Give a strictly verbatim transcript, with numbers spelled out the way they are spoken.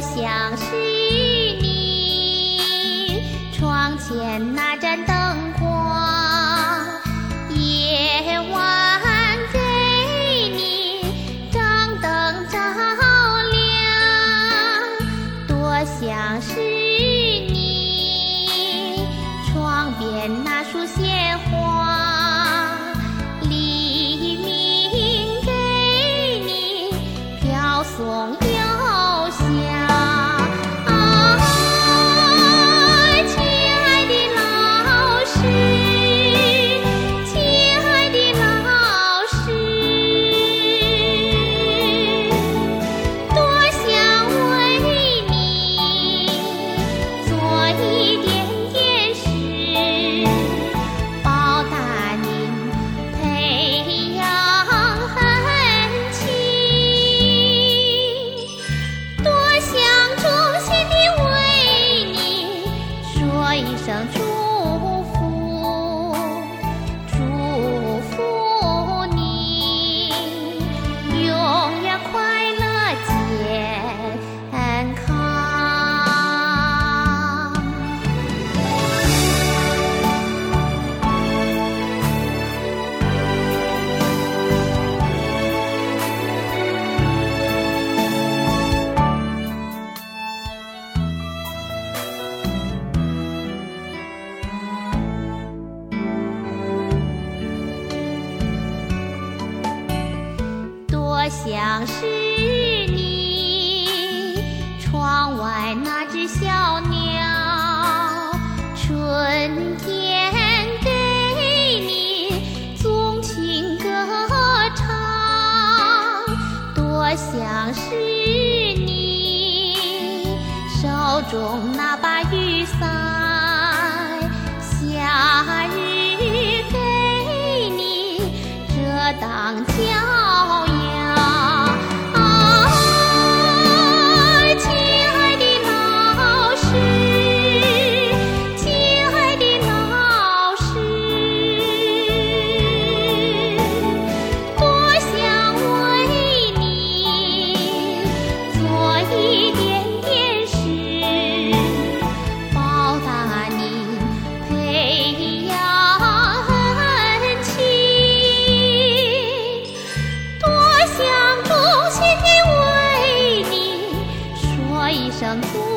想是你窗前那盏灯光，夜晚给你张灯照亮。多想是你窗边那束鲜花，黎明给你飘送幽香。一声祝福，祝福你永远快乐健康。多想是你窗外那只小鸟，春天给你纵情歌唱。多想是你手中那把雨伞，夏日给你遮挡骄阳。一声祝福。